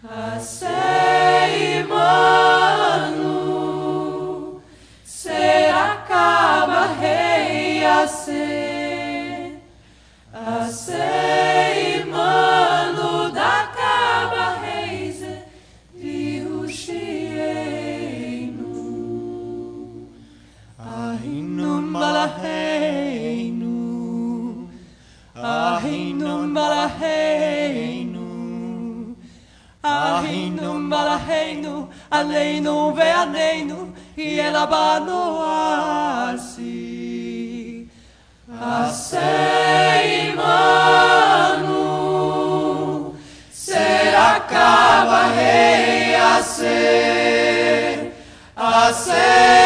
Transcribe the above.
Manu, Seracaba rei Manu da caba reis de Ruxieinu, Ahinu Malareinu, Ahinu Malareinu. Ahinu Malareinu, Aleinu Veaneinu, e ela banoasi. Manu, Seracaba rei Acei